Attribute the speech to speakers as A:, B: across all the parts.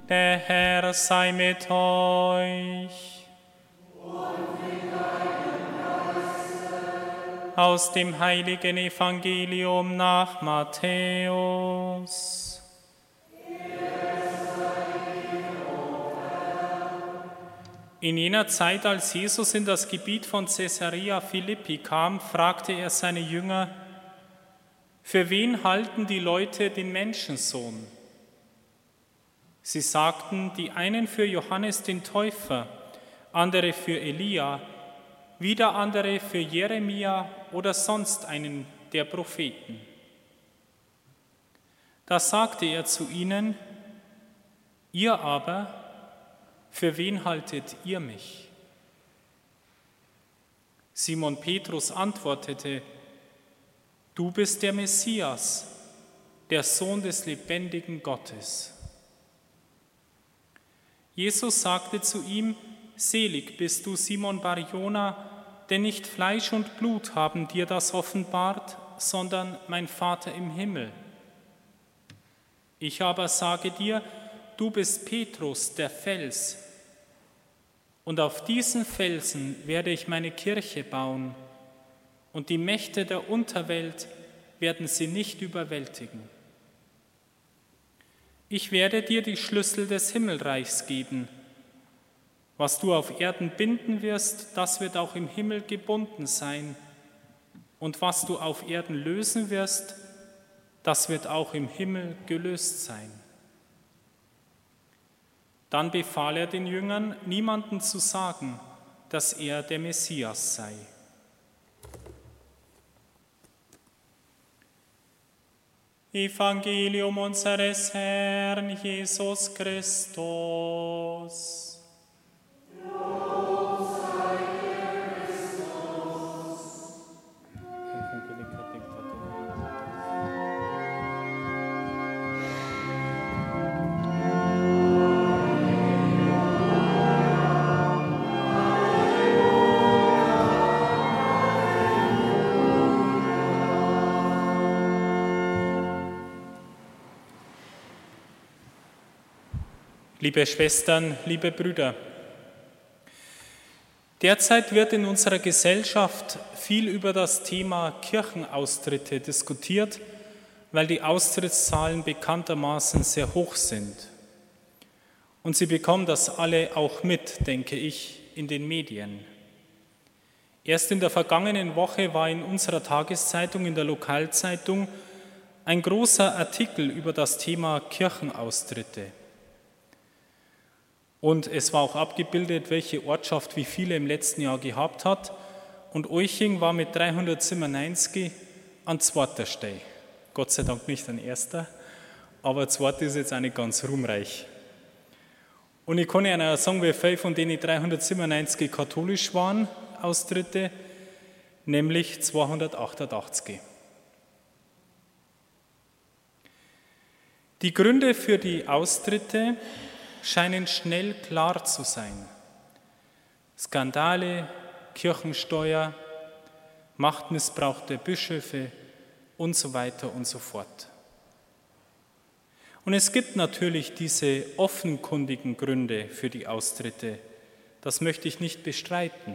A: Der Herr sei mit euch.
B: Und mit deinem Geiste.
A: Aus dem heiligen Evangelium nach Matthäus. In jener Zeit, als Jesus in das Gebiet von Caesarea Philippi kam, fragte er seine Jünger: Für wen halten die Leute den Menschensohn? Sie sagten, die einen für Johannes den Täufer, andere für Elia, wieder andere für Jeremia oder sonst einen der Propheten. Da sagte er zu ihnen: Ihr aber, für wen haltet ihr mich? Simon Petrus antwortete: Du bist der Messias, der Sohn des lebendigen Gottes. Jesus sagte zu ihm: Selig bist du, Simon Bar-Jona, denn nicht Fleisch und Blut haben dir das offenbart, sondern mein Vater im Himmel. Ich aber sage dir, du bist Petrus, der Fels, und auf diesen Felsen werde ich meine Kirche bauen, und die Mächte der Unterwelt werden sie nicht überwältigen. Ich werde dir die Schlüssel des Himmelreichs geben. Was du auf Erden binden wirst, das wird auch im Himmel gebunden sein. Und was du auf Erden lösen wirst, das wird auch im Himmel gelöst sein. Dann befahl er den Jüngern, niemandem zu sagen, dass er der Messias sei. Evangelium unseres Herrn Jesus Christus. Liebe Schwestern, liebe Brüder, derzeit wird in unserer Gesellschaft viel über das Thema Kirchenaustritte diskutiert, weil die Austrittszahlen bekanntermaßen sehr hoch sind. Und Sie bekommen das alle auch mit, denke ich, in den Medien. Erst in der vergangenen Woche war in unserer Tageszeitung, in der Lokalzeitung, ein großer Artikel über das Thema Kirchenaustritte. Und es war auch abgebildet, welche Ortschaft wie viele im letzten Jahr gehabt hat. Und Euching war mit 397 an zweiter Stelle. Gott sei Dank nicht an erster, aber zweiter ist jetzt auch nicht ganz ruhmreich. Und ich kann Ihnen auch sagen, wie viele von denen 397 katholisch waren, Austritte, nämlich 288. Die Gründe für die Austritte scheinen schnell klar zu sein. Skandale, Kirchensteuer, Machtmissbrauch der Bischöfe und so weiter und so fort. Und es gibt natürlich diese offenkundigen Gründe für die Austritte. Das möchte ich nicht bestreiten.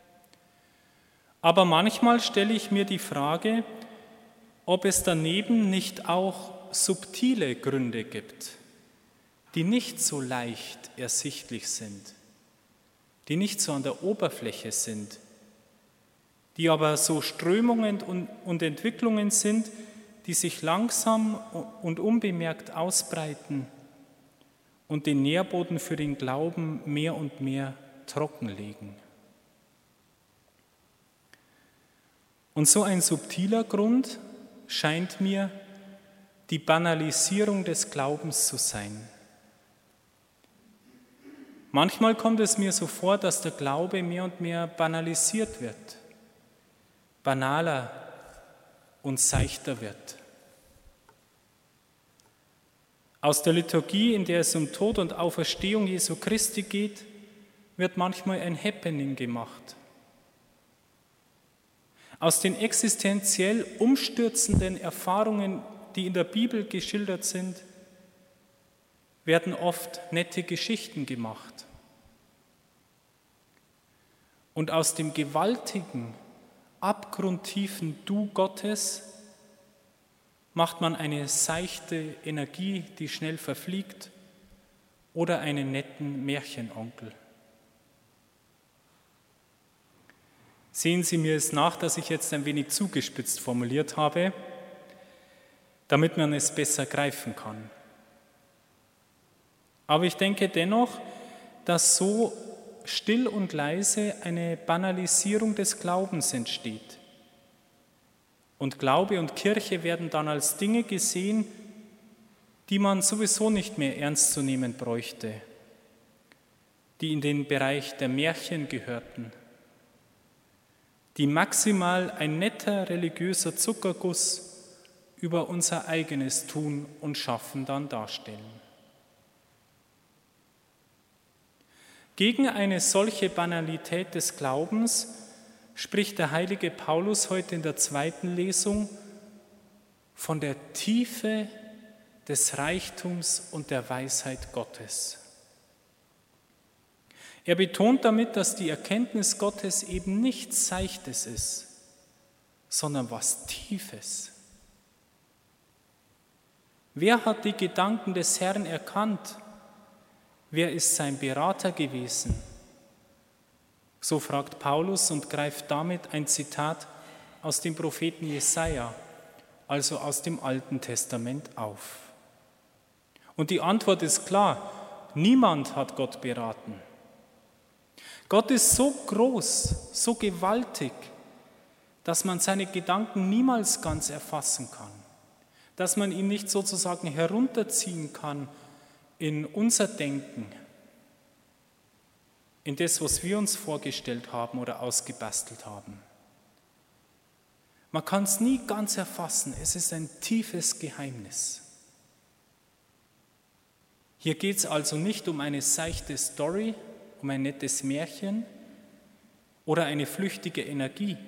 A: Aber manchmal stelle ich mir die Frage, ob es daneben nicht auch subtile Gründe gibt, die nicht so leicht ersichtlich sind, die nicht so an der Oberfläche sind, die aber so Strömungen und Entwicklungen sind, die sich langsam und unbemerkt ausbreiten und den Nährboden für den Glauben mehr und mehr trockenlegen. Und so ein subtiler Grund scheint mir die Banalisierung des Glaubens zu sein. Manchmal kommt es mir so vor, dass der Glaube mehr und mehr banalisiert wird, banaler und seichter wird. Aus der Liturgie, in der es um Tod und Auferstehung Jesu Christi geht, wird manchmal ein Happening gemacht. Aus den existenziell umstürzenden Erfahrungen, die in der Bibel geschildert sind, werden oft nette Geschichten gemacht. Und aus dem gewaltigen, abgrundtiefen Du Gottes macht man eine seichte Energie, die schnell verfliegt, oder einen netten Märchenonkel. Sehen Sie mir es nach, dass ich jetzt ein wenig zugespitzt formuliert habe, damit man es besser greifen kann. Aber ich denke dennoch, dass so still und leise eine Banalisierung des Glaubens entsteht. Und Glaube und Kirche werden dann als Dinge gesehen, die man sowieso nicht mehr ernst zu nehmen bräuchte, die in den Bereich der Märchen gehörten, die maximal ein netter religiöser Zuckerguss über unser eigenes Tun und Schaffen dann darstellen. Gegen eine solche Banalität des Glaubens spricht der heilige Paulus heute in der zweiten Lesung von der Tiefe des Reichtums und der Weisheit Gottes. Er betont damit, dass die Erkenntnis Gottes eben nichts Seichtes ist, sondern was Tiefes. Wer hat die Gedanken des Herrn erkannt? Wer ist sein Berater gewesen? So fragt Paulus und greift damit ein Zitat aus dem Propheten Jesaja, also aus dem Alten Testament, auf. Und die Antwort ist klar: Niemand hat Gott beraten. Gott ist so groß, so gewaltig, dass man seine Gedanken niemals ganz erfassen kann, dass man ihn nicht sozusagen herunterziehen kann in unser Denken, in das, was wir uns vorgestellt haben oder ausgebastelt haben. Man kann es nie ganz erfassen, es ist ein tiefes Geheimnis. Hier geht es also nicht um eine seichte Story, um ein nettes Märchen oder eine flüchtige Energie.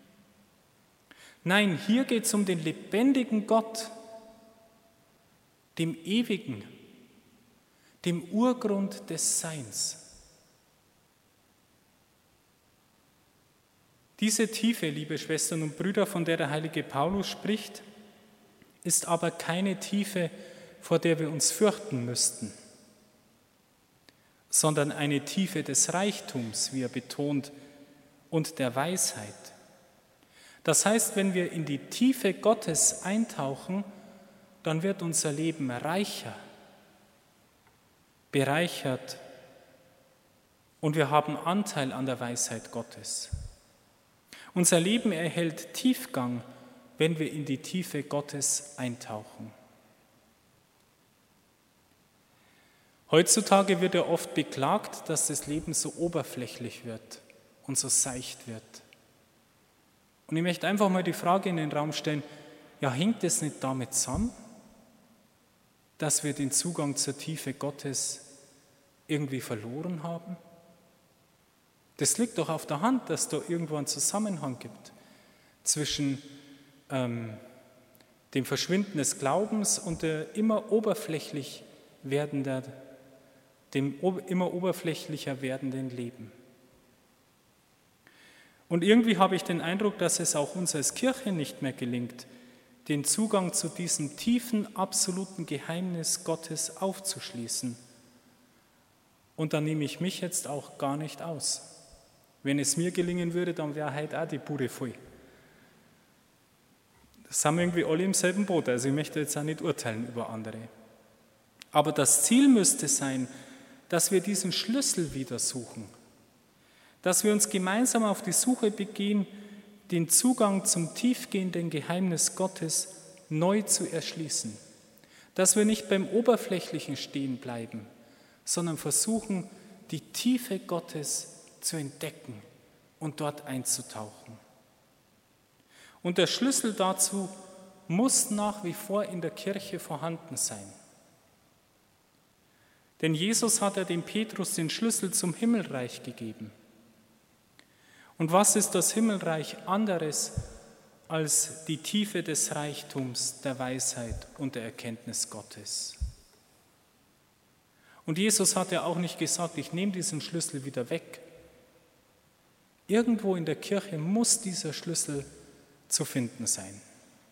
A: Nein, hier geht es um den lebendigen Gott, dem Ewigen, dem Urgrund des Seins. Diese Tiefe, liebe Schwestern und Brüder, von der der heilige Paulus spricht, ist aber keine Tiefe, vor der wir uns fürchten müssten, sondern eine Tiefe des Reichtums, wie er betont, und der Weisheit. Das heißt, wenn wir in die Tiefe Gottes eintauchen, dann wird unser Leben reicher, bereichert und wir haben Anteil an der Weisheit Gottes. Unser Leben erhält Tiefgang, wenn wir in die Tiefe Gottes eintauchen. Heutzutage wird ja oft beklagt, dass das Leben so oberflächlich wird und so seicht wird. Und ich möchte einfach mal die Frage in den Raum stellen, ja, hängt es nicht damit zusammen, dass wir den Zugang zur Tiefe Gottes irgendwie verloren haben? Das liegt doch auf der Hand, dass da irgendwo einen Zusammenhang gibt zwischen dem Verschwinden des Glaubens und dem immer oberflächlicher werdenden Leben. Und irgendwie habe ich den Eindruck, dass es auch uns als Kirche nicht mehr gelingt, den Zugang zu diesem tiefen, absoluten Geheimnis Gottes aufzuschließen. Und da nehme ich mich jetzt auch gar nicht aus. Wenn es mir gelingen würde, dann wäre heute auch die Bude voll. Das sind wir irgendwie alle im selben Boot, also ich möchte jetzt auch nicht urteilen über andere. Aber das Ziel müsste sein, dass wir diesen Schlüssel wieder suchen, dass wir uns gemeinsam auf die Suche begeben, den Zugang zum tiefgehenden Geheimnis Gottes neu zu erschließen, dass wir nicht beim Oberflächlichen stehen bleiben, sondern versuchen, die Tiefe Gottes zu entdecken und dort einzutauchen. Und der Schlüssel dazu muss nach wie vor in der Kirche vorhanden sein. Denn Jesus hat ja dem Petrus den Schlüssel zum Himmelreich gegeben. Und was ist das Himmelreich anderes als die Tiefe des Reichtums, der Weisheit und der Erkenntnis Gottes? Und Jesus hat ja auch nicht gesagt, ich nehme diesen Schlüssel wieder weg. Irgendwo in der Kirche muss dieser Schlüssel zu finden sein.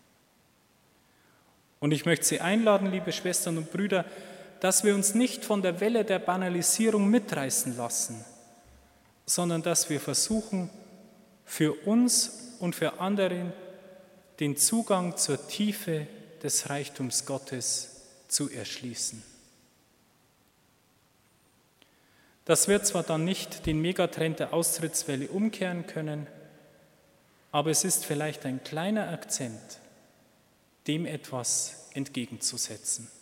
A: Und ich möchte Sie einladen, liebe Schwestern und Brüder, dass wir uns nicht von der Welle der Banalisierung mitreißen lassen, sondern dass wir versuchen, für uns und für andere den Zugang zur Tiefe des Reichtums Gottes zu erschließen. Das wird zwar dann nicht den Megatrend der Austrittswelle umkehren können, aber es ist vielleicht ein kleiner Akzent, dem etwas entgegenzusetzen.